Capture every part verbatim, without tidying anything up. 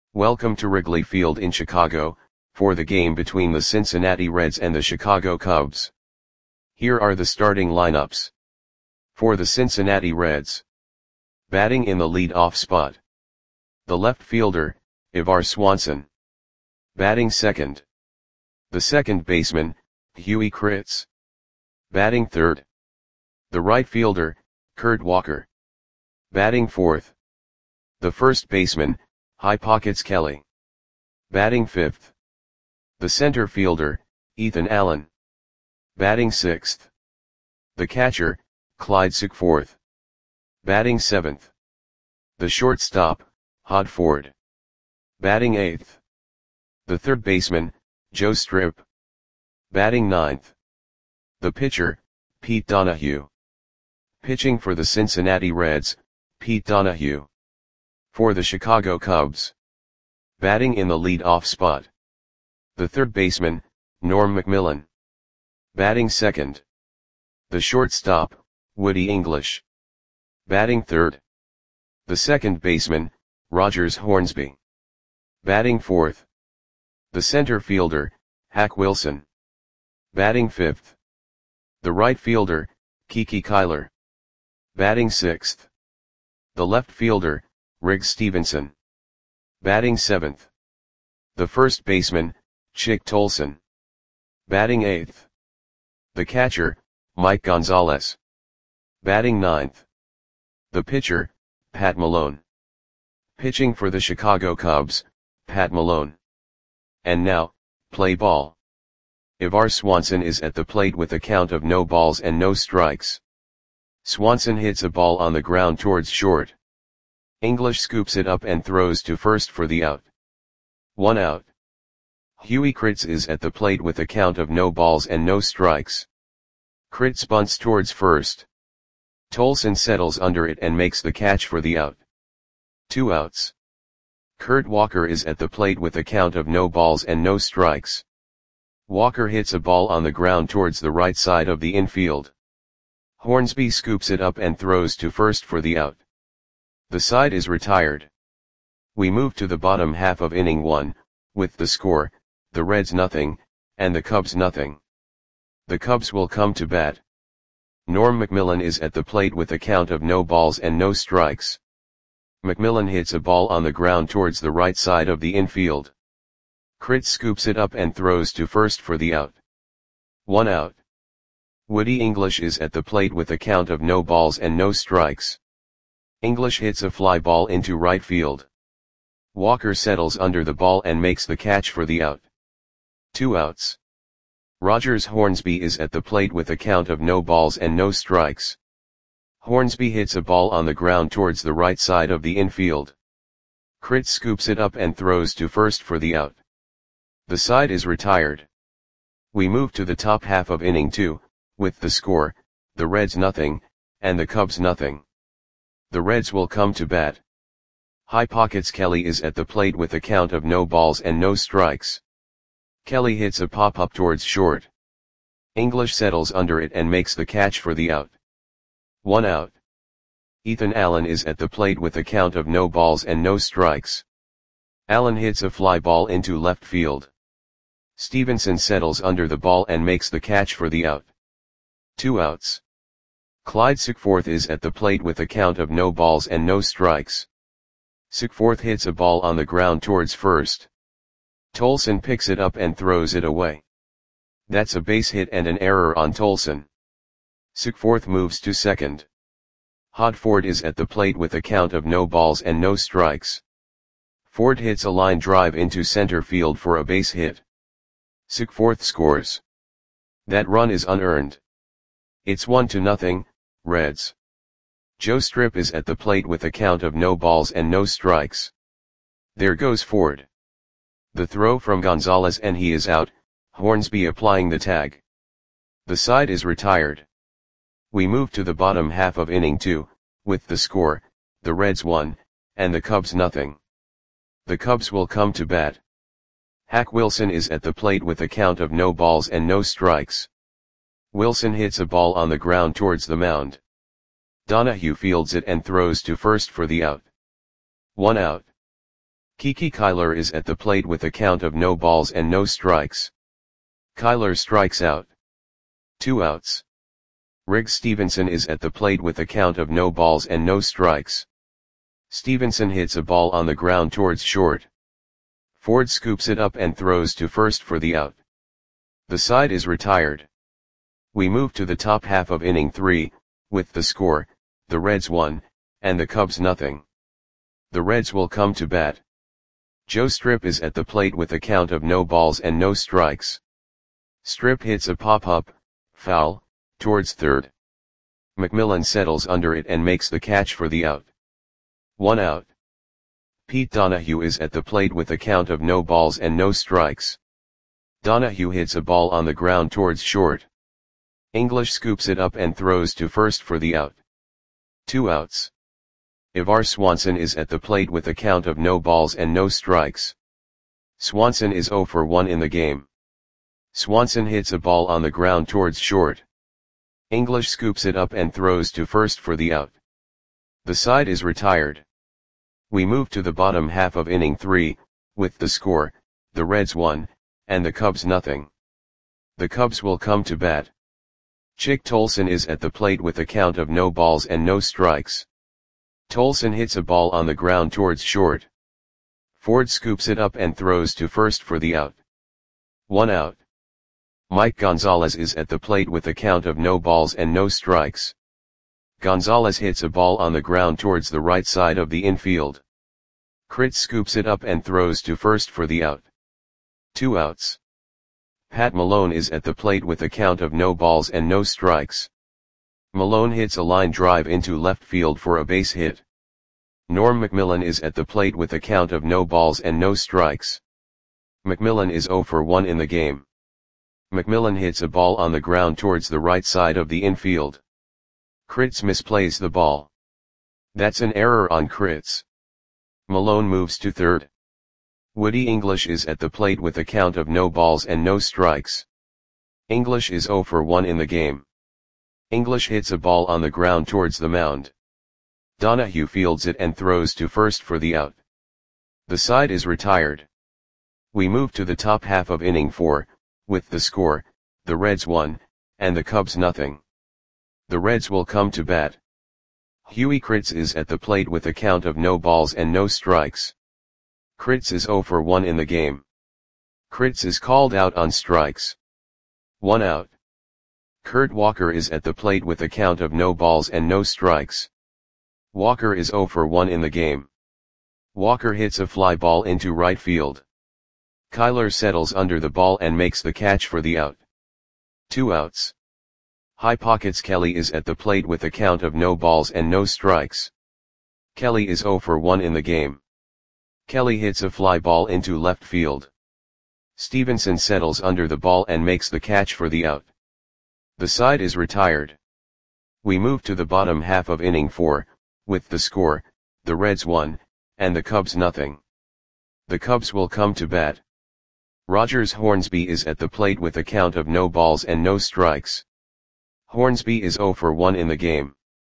Welcome to Wrigley Field in Chicago, for the game between the Cincinnati Reds and the Chicago Cubs. Here are the starting lineups. For the Cincinnati Reds. Batting in the lead-off spot. The left fielder, Ivar Swanson. Batting second. The second baseman, Huey Kritz. Batting third. The right fielder, Kurt Walker. Batting fourth. The first baseman, High Pockets Kelly. Batting fifth. The center fielder, Ethan Allen. Batting sixth. The catcher, Clyde Sickforth. Batting seventh. The shortstop, Hod Ford. Batting eighth. The third baseman, Joe Strip. Batting ninth. The pitcher, Pete Donahue. Pitching for the Cincinnati Reds, Pete Donahue. For the Chicago Cubs. Batting in the lead-off spot. The third baseman, Norm McMillan. Batting second. The shortstop, Woody English. Batting third. The second baseman, Rogers Hornsby. Batting fourth. The center fielder, Hack Wilson. Batting fifth. The right fielder, Kiki Kyler. Batting sixth. The left fielder, Riggs Stevenson. Batting seventh. The first baseman, Chick Tolson. Batting eighth. The catcher, Mike Gonzalez. Batting ninth. The pitcher, Pat Malone. Pitching for the Chicago Cubs, Pat Malone. And now, play ball. Ivar Swanson is at the plate with a count of no balls and no strikes. Swanson hits a ball on the ground towards short. English scoops it up and throws to first for the out. One out. Huey Kritz is at the plate with a count of no balls and no strikes. Kritz bunts towards first. Tolson settles under it and makes the catch for the out. Two outs. Kurt Walker is at the plate with a count of no balls and no strikes. Walker hits a ball on the ground towards the right side of the infield. Hornsby scoops it up and throws to first for the out. The side is retired. We move to the bottom half of inning one, with the score, the Reds nothing, and the Cubs nothing. The Cubs will come to bat. Norm McMillan is at the plate with a count of no balls and no strikes. McMillan hits a ball on the ground towards the right side of the infield. Kritz scoops it up and throws to first for the out. One out. Woody English is at the plate with a count of no balls and no strikes. English hits a fly ball into right field. Walker settles under the ball and makes the catch for the out. Two outs. Rogers Hornsby is at the plate with a count of no balls and no strikes. Hornsby hits a ball on the ground towards the right side of the infield. Kritz scoops it up and throws to first for the out. The side is retired. We move to the top half of inning two, with the score, the Reds nothing, and the Cubs nothing. The Reds will come to bat. High Pockets Kelly is at the plate with a count of no balls and no strikes. Kelly hits a pop-up towards short. English settles under it and makes the catch for the out. One out. Ethan Allen is at the plate with a count of no balls and no strikes. Allen hits a fly ball into left field. Stevenson settles under the ball and makes the catch for the out. Two outs. Clyde Sickforth is at the plate with a count of no balls and no strikes. Sickforth hits a ball on the ground towards first. Tolson picks it up and throws it away. That's a base hit and an error on Tolson. Sickforth moves to second. Hod Ford is at the plate with a count of no balls and no strikes. Ford hits a line drive into center field for a base hit. Sickforth scores. That run is unearned. It's one to nothing, Reds. Joe Strip is at the plate with a count of no balls and no strikes. There goes Ford. The throw from Gonzalez and he is out, Hornsby applying the tag. The side is retired. We move to the bottom half of inning two, with the score, the Reds one, and the Cubs nothing. The Cubs will come to bat. Hack Wilson is at the plate with a count of no balls and no strikes. Wilson hits a ball on the ground towards the mound. Donahue fields it and throws to first for the out. One out. Kiki Kyler is at the plate with a count of no balls and no strikes. Kyler strikes out. Two outs. Riggs Stevenson is at the plate with a count of no balls and no strikes. Stevenson hits a ball on the ground towards short. Ford scoops it up and throws to first for the out. The side is retired. We move to the top half of inning three, with the score, the Reds one, and the Cubs nothing. The Reds will come to bat. Joe Strip is at the plate with a count of no balls and no strikes. Strip hits a pop-up, foul, towards third. McMillan settles under it and makes the catch for the out. One out. Pete Donahue is at the plate with a count of no balls and no strikes. Donahue hits a ball on the ground towards short. English scoops it up and throws to first for the out. Two outs. Ivar Swanson is at the plate with a count of no balls and no strikes. Swanson is oh for one in the game. Swanson hits a ball on the ground towards short. English scoops it up and throws to first for the out. The side is retired. We move to the bottom half of inning three, with the score, the Reds one, and the Cubs nothing. The Cubs will come to bat. Chick Tolson is at the plate with a count of no balls and no strikes. Tolson hits a ball on the ground towards short. Ford scoops it up and throws to first for the out. One out. Mike Gonzalez is at the plate with a count of no balls and no strikes. Gonzalez hits a ball on the ground towards the right side of the infield. Kritz scoops it up and throws to first for the out. Two outs. Pat Malone is at the plate with a count of no balls and no strikes. Malone hits a line drive into left field for a base hit. Norm McMillan is at the plate with a count of no balls and no strikes. McMillan is oh for one in the game. McMillan hits a ball on the ground towards the right side of the infield. Kritz misplays the ball. That's an error on Kritz. Malone moves to third. Woody English is at the plate with a count of no balls and no strikes. English is oh for one in the game. English hits a ball on the ground towards the mound. Donahue fields it and throws to first for the out. The side is retired. We move to the top half of inning four, with the score, the Reds one, and the Cubs nothing. The Reds will come to bat. Huey Kritz is at the plate with a count of no balls and no strikes. Kritz is oh for one in the game. Kritz is called out on strikes. One out. Kurt Walker is at the plate with a count of no balls and no strikes. Walker is oh for one in the game. Walker hits a fly ball into right field. Kyler settles under the ball and makes the catch for the out. Two outs. High Pockets Kelly is at the plate with a count of no balls and no strikes. Kelly is oh for one in the game. Kelly hits a fly ball into left field. Stevenson settles under the ball and makes the catch for the out. The side is retired. We move to the bottom half of inning four, with the score, the Reds one, and the Cubs nothing. The Cubs will come to bat. Rogers Hornsby is at the plate with a count of no balls and no strikes. Hornsby is oh for one in the game.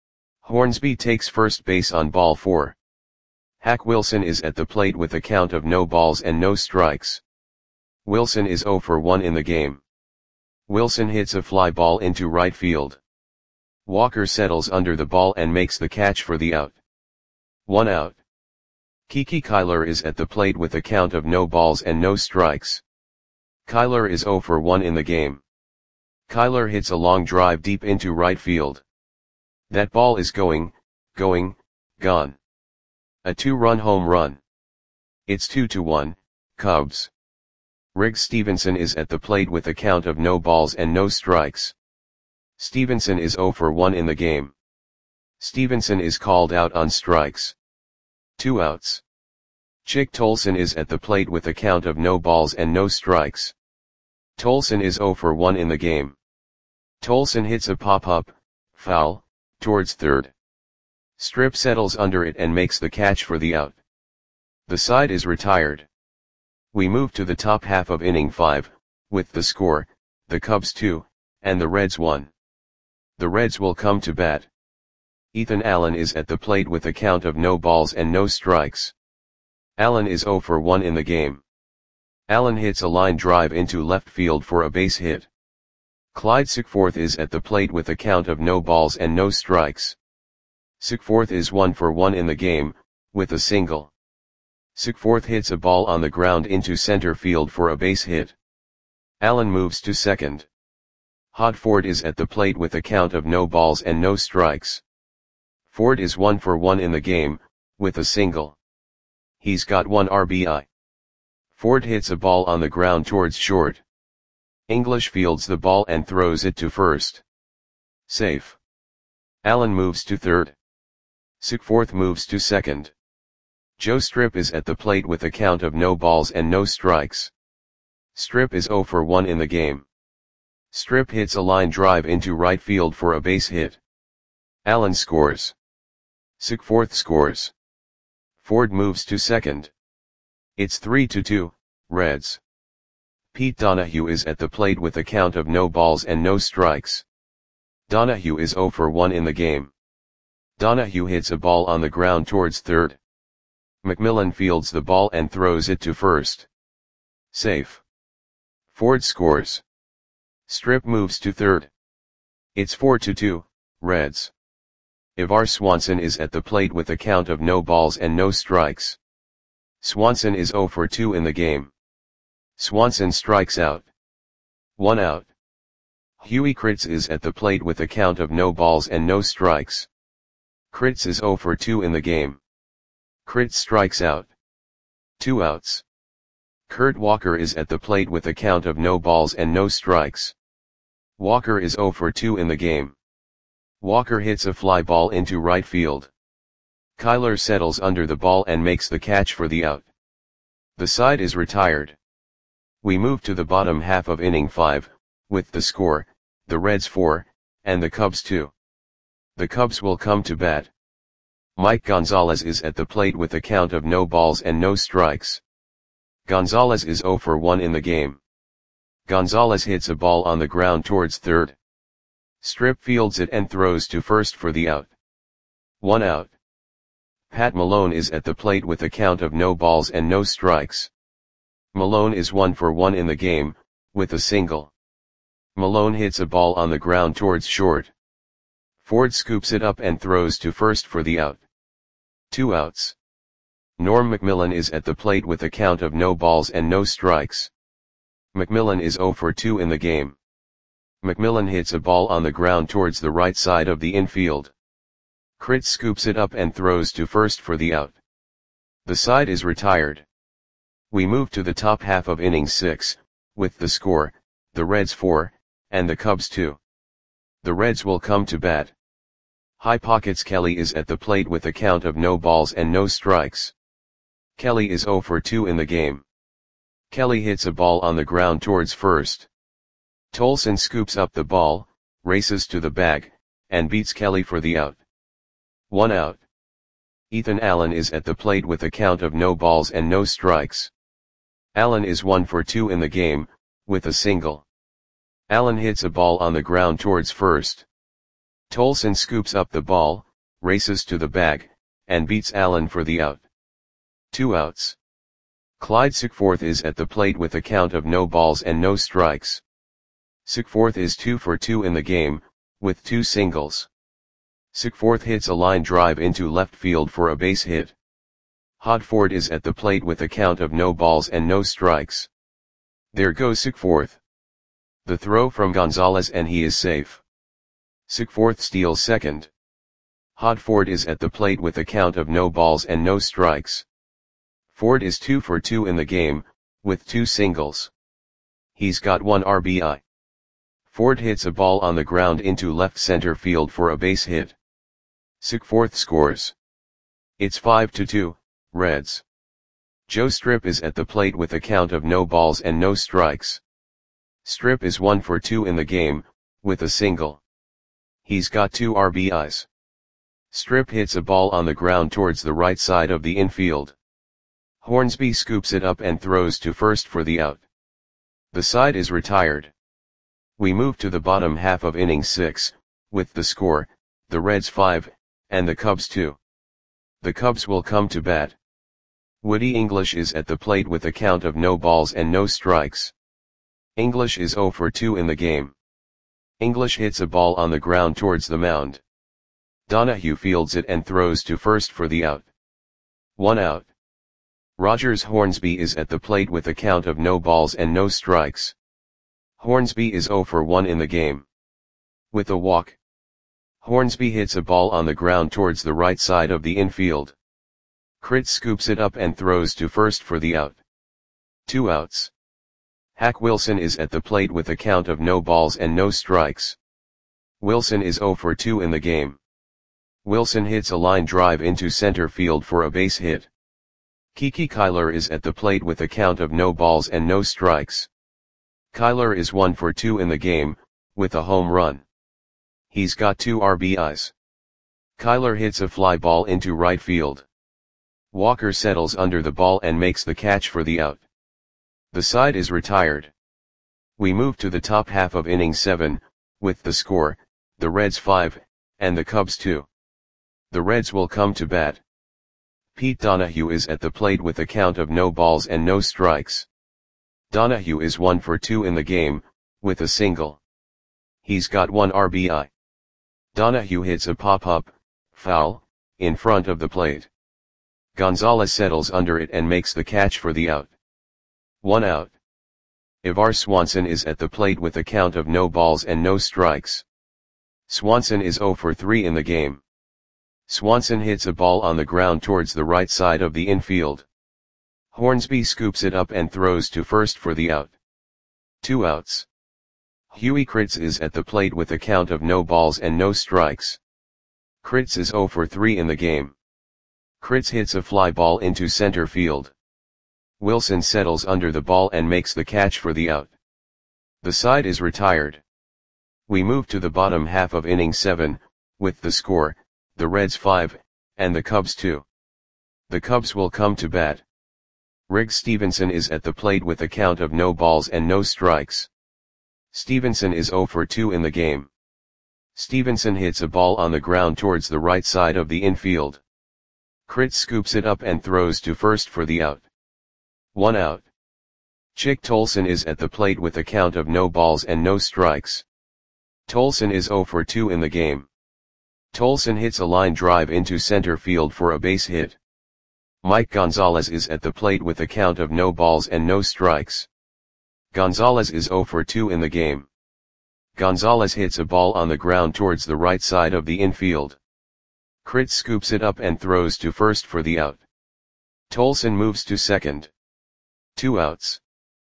Hornsby takes first base on ball four. Hack Wilson is at the plate with a count of no balls and no strikes. Wilson is oh for one in the game. Wilson hits a fly ball into right field. Walker settles under the ball and makes the catch for the out. One out. Kiki Kyler is at the plate with a count of no balls and no strikes. Kyler is oh for one in the game. Kyler hits a long drive deep into right field. That ball is going, going, gone. A two-run home run. It's two to one, Cubs. Riggs Stevenson is at the plate with a count of no balls and no strikes. Stevenson is oh for one in the game. Stevenson is called out on strikes. Two outs. Chick Tolson is at the plate with a count of no balls and no strikes. Tolson is oh for one in the game. Tolson hits a pop-up, foul, towards third. Strip settles under it and makes the catch for the out. The side is retired. We move to the top half of inning five, with the score, the Cubs two, and the Reds one. The Reds will come to bat. Ethan Allen is at the plate with a count of no balls and no strikes. Allen is zero for one in the game. Allen hits a line drive into left field for a base hit. Clyde Sickforth is at the plate with a count of no balls and no strikes. Sickforth is one for one in the game, with a single. Sickforth hits a ball on the ground into center field for a base hit. Allen moves to second. Hodford is at the plate with a count of no balls and no strikes. Ford is one for one in the game, with a single. He's got one R B I. Ford hits a ball on the ground towards short. English fields the ball and throws it to first. Safe. Allen moves to third. Sickforth moves to second. Joe Strip is at the plate with a count of no balls and no strikes. Strip is zero for one in the game. Strip hits a line drive into right field for a base hit. Allen scores. Sickforth scores. Ford moves to second. It's three to two, Reds. Pete Donahue is at the plate with a count of no balls and no strikes. Donahue is zero for one in the game. Donahue hits a ball on the ground towards third. McMillan fields the ball and throws it to first. Safe. Ford scores. Strip moves to third. It's four to two, Reds. Ivar Swanson is at the plate with a count of no balls and no strikes. Swanson is zero for two in the game. Swanson strikes out. One out. Huey Kritz is at the plate with a count of no balls and no strikes. Kritz is zero for two in the game. Kritz strikes out. Two outs. Kurt Walker is at the plate with a count of no balls and no strikes. Walker is zero for two in the game. Walker hits a fly ball into right field. Kyler settles under the ball and makes the catch for the out. The side is retired. We move to the bottom half of inning five, with the score, the Reds four, and the Cubs two. The Cubs will come to bat. Mike Gonzalez is at the plate with a count of no balls and no strikes. Gonzalez is zero for one in the game. Gonzalez hits a ball on the ground towards third. Strip fields it and throws to first for the out. One out. Pat Malone is at the plate with a count of no balls and no strikes. Malone is one for one in the game, with a single. Malone hits a ball on the ground towards short. Ford scoops it up and throws to first for the out. Two outs. Norm McMillan is at the plate with a count of no balls and no strikes. McMillan is zero for two in the game. McMillan hits a ball on the ground towards the right side of the infield. Kritz scoops it up and throws to first for the out. The side is retired. We move to the top half of inning six, with the score, the Reds four, and the Cubs two. The Reds will come to bat. High Pockets Kelly is at the plate with a count of no balls and no strikes. Kelly is zero for two in the game. Kelly hits a ball on the ground towards first. Tolson scoops up the ball, races to the bag, and beats Kelly for the out. One out. Ethan Allen is at the plate with a count of no balls and no strikes. Allen is one for two in the game, with a single. Allen hits a ball on the ground towards first. Tolson scoops up the ball, races to the bag, and beats Allen for the out. Two outs. Clyde Sickforth is at the plate with a count of no balls and no strikes. Sickforth is two for two in the game, with two singles. Sickforth hits a line drive into left field for a base hit. Hodford is at the plate with a count of no balls and no strikes. There goes Sickforth. The throw from Gonzalez and he is safe. Sickforth steals second. Hodford is at the plate with a count of no balls and no strikes. Ford is two for two in the game, with two singles. He's got one R B I. Ford hits a ball on the ground into left center field for a base hit. Sickforth scores. It's five to two, Reds. Joe Strip is at the plate with a count of no balls and no strikes. Strip is one for two in the game, with a single. He's got two R B Is. Strip hits a ball on the ground towards the right side of the infield. Hornsby scoops it up and throws to first for the out. The side is retired. We move to the bottom half of inning six, with the score, the Reds five, and the Cubs two. The Cubs will come to bat. Woody English is at the plate with a count of no balls and no strikes. English is zero for two in the game. English hits a ball on the ground towards the mound. Donahue fields it and throws to first for the out. One out. Rogers Hornsby is at the plate with a count of no balls and no strikes. Hornsby is zero for one in the game. With a walk, Hornsby hits a ball on the ground towards the right side of the infield. Critz scoops it up and throws to first for the out. Two outs. Hack Wilson is at the plate with a count of no balls and no strikes. Wilson is zero for two in the game. Wilson hits a line drive into center field for a base hit. Kiki Kyler is at the plate with a count of no balls and no strikes. Kyler is one for two in the game, with a home run. He's got two R B Is. Kyler hits a fly ball into right field. Walker settles under the ball and makes the catch for the out. The side is retired. We move to the top half of inning seven, with the score, the Reds five, and the Cubs two. The Reds will come to bat. Pete Donahue is at the plate with a count of no balls and no strikes. Donahue is one for two in the game, with a single. He's got one R B I. Donahue hits a pop-up, foul, in front of the plate. Gonzalez settles under it and makes the catch for the out. One out. Ivar Swanson is at the plate with a count of no balls and no strikes. Swanson is zero for three in the game. Swanson hits a ball on the ground towards the right side of the infield. Hornsby scoops it up and throws to first for the out. Two outs. Huey Critz is at the plate with a count of no balls and no strikes. Critz is zero for three in the game. Critz hits a fly ball into center field. Wilson settles under the ball and makes the catch for the out. The side is retired. We move to the bottom half of inning seven, with the score, the Reds five, and the Cubs two. The Cubs will come to bat. Riggs Stevenson is at the plate with a count of no balls and no strikes. Stevenson is zero for two in the game. Stevenson hits a ball on the ground towards the right side of the infield. Critz scoops it up and throws to first for the out. One out. Chick Tolson is at the plate with a count of no balls and no strikes. Tolson is zero for two in the game. Tolson hits a line drive into center field for a base hit. Mike Gonzalez is at the plate with a count of no balls and no strikes. Gonzalez is zero for two in the game. Gonzalez hits a ball on the ground towards the right side of the infield. Critz scoops it up and throws to first for the out. Tolson moves to second. Two outs.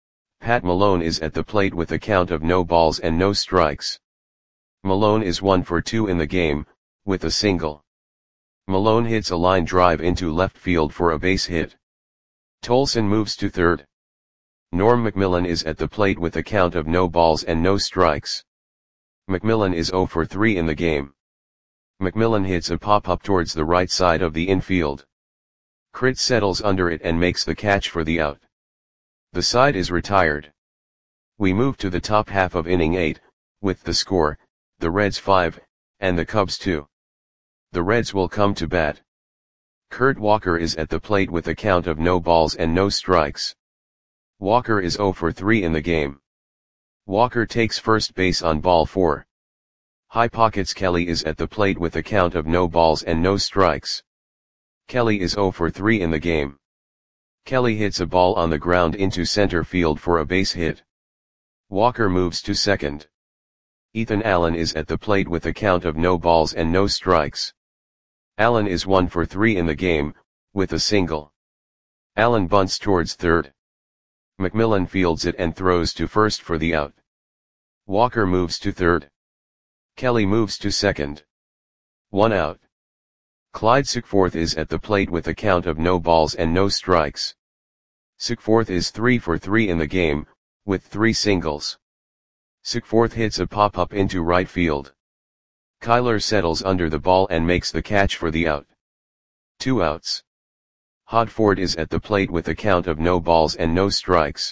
Pat Malone is at the plate with a count of no balls and no strikes. Malone is one for two in the game, with a single. Malone hits a line drive into left field for a base hit. Tolson moves to third. Norm McMillan is at the plate with a count of no balls and no strikes. McMillan is zero for three in the game. McMillan hits a pop-up towards the right side of the infield. Critz settles under it and makes the catch for the out. The side is retired. We move to the top half of inning eight, with the score, the Reds five, and the Cubs two. The Reds will come to bat. Kurt Walker is at the plate with a count of no balls and no strikes. Walker is zero for three in the game. Walker takes first base on ball four. High Pockets Kelly is at the plate with a count of no balls and no strikes. Kelly is zero for three in the game. Kelly hits a ball on the ground into center field for a base hit. Walker moves to second. Ethan Allen is at the plate with a count of no balls and no strikes. Allen is one for three in the game, with a single. Allen bunts towards third. McMillan fields it and throws to first for the out. Walker moves to third. Kelly moves to second. One out. Clyde Sickforth is at the plate with a count of no balls and no strikes. Sickforth is three for three in the game, with three singles. Sickforth hits a pop-up into right field. Kyler settles under the ball and makes the catch for the out. Two outs. Hod Ford is at the plate with a count of no balls and no strikes.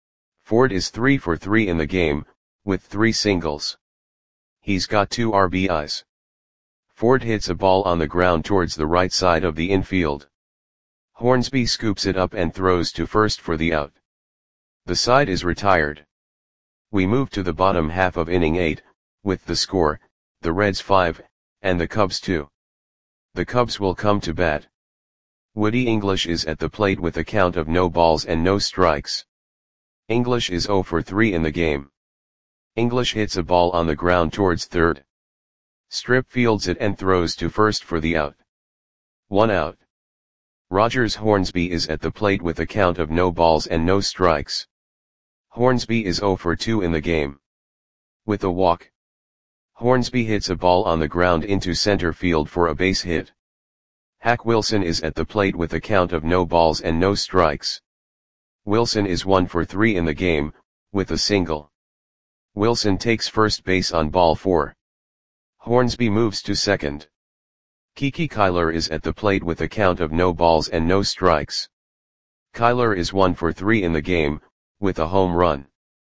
Ford is three for three in the game, with three singles. He's got two R B Is. Ford hits a ball on the ground towards the right side of the infield. Hornsby scoops it up and throws to first for the out. The side is retired. We move to the bottom half of inning eight, with the score, the Reds five, and the Cubs two. The Cubs will come to bat. Woody English is at the plate with a count of no balls and no strikes. English is oh for three in the game. English hits a ball on the ground towards third. Strip fields it and throws to first for the out. One out. Rogers Hornsby is at the plate with a count of no balls and no strikes. Hornsby is oh for two in the game. With a walk, Hornsby hits a ball on the ground into center field for a base hit. Hack Wilson is at the plate with a count of no balls and no strikes. Wilson is one for three in the game, with a single. Wilson takes first base on ball four. Hornsby moves to second. Kiki Kyler is at the plate with a count of no balls and no strikes. Kyler is one for three in the game, with a home run.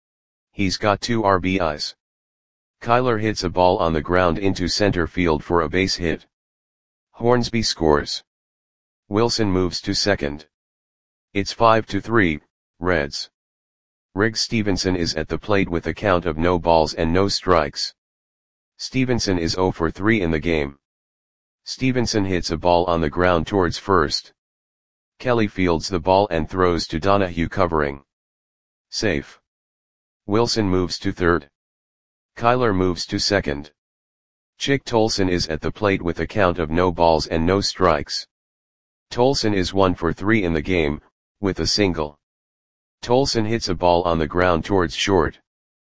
He's got two R B Is. Kyler hits a ball on the ground into center field for a base hit. Hornsby scores. Wilson moves to second. It's five to three, Reds. Riggs Stevenson is at the plate with a count of no balls and no strikes. Stevenson is oh for three in the game. Stevenson hits a ball on the ground towards first. Kelly fields the ball and throws to Donahue covering. Safe. Wilson moves to third. Kyler moves to second. Chick Tolson is at the plate with a count of no balls and no strikes. Tolson is one for three in the game, with a single. Tolson hits a ball on the ground towards short.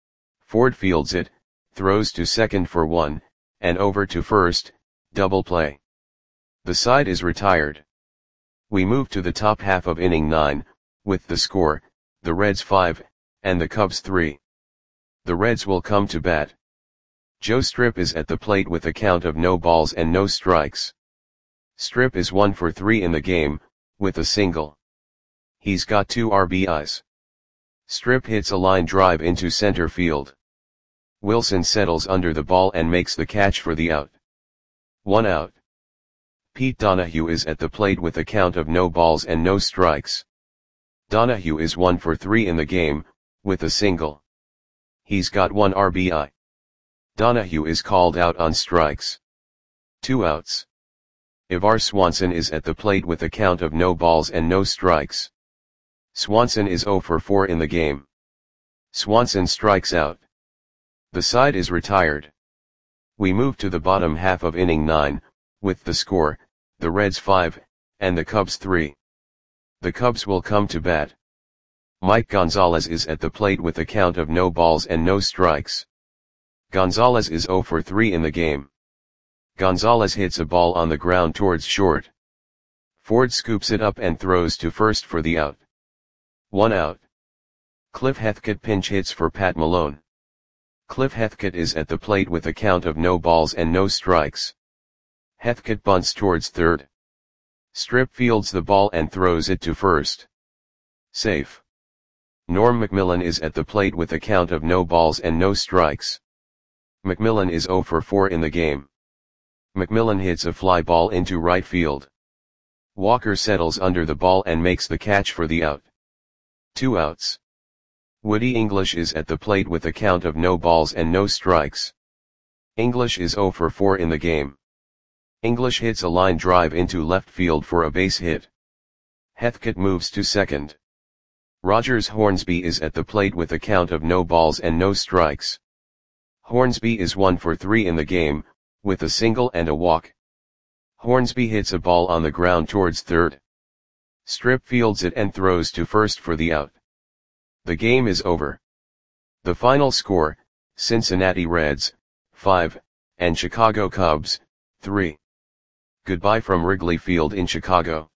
Ford fields it, throws to second for one, and over to first, double play. The side is retired. We move to the top half of inning nine, with the score, the Reds five, and the Cubs three. The Reds will come to bat. Joe Strip is at the plate with a count of no balls and no strikes. Strip is one for three in the game, with a single. He's got two R B Is. Strip hits a line drive into center field. Wilson settles under the ball and makes the catch for the out. One out. Pete Donahue is at the plate with a count of no balls and no strikes. Donahue is one for three in the game, with a single. He's got one R B I. Donahue is called out on strikes. Two outs. Ivar Swanson is at the plate with a count of no balls and no strikes. Swanson is oh for four in the game. Swanson strikes out. The side is retired. We move to the bottom half of inning nine, with the score, the Reds five, and the Cubs three. The Cubs will come to bat. Mike Gonzalez is at the plate with a count of no balls and no strikes. Gonzalez is oh for three in the game. Gonzalez hits a ball on the ground towards short. Ford scoops it up and throws to first for the out. One out. Cliff Heathcote pinch hits for Pat Malone. Cliff Heathcote is at the plate with a count of no balls and no strikes. Heathcote bunts towards third. Strip fields the ball and throws it to first. Safe. Norm McMillan is at the plate with a count of no balls and no strikes. McMillan is oh for four in the game. McMillan hits a fly ball into right field. Walker settles under the ball and makes the catch for the out. Two outs. Woody English is at the plate with a count of no balls and no strikes. English is oh for four in the game. English hits a line drive into left field for a base hit. Heathcote moves to second. Rogers Hornsby is at the plate with a count of no balls and no strikes. Hornsby is one for three in the game, with a single and a walk. Hornsby hits a ball on the ground towards third. Strip fields it and throws to first for the out. The game is over. The final score, Cincinnati Reds, five, and Chicago Cubs, three. Goodbye from Wrigley Field in Chicago.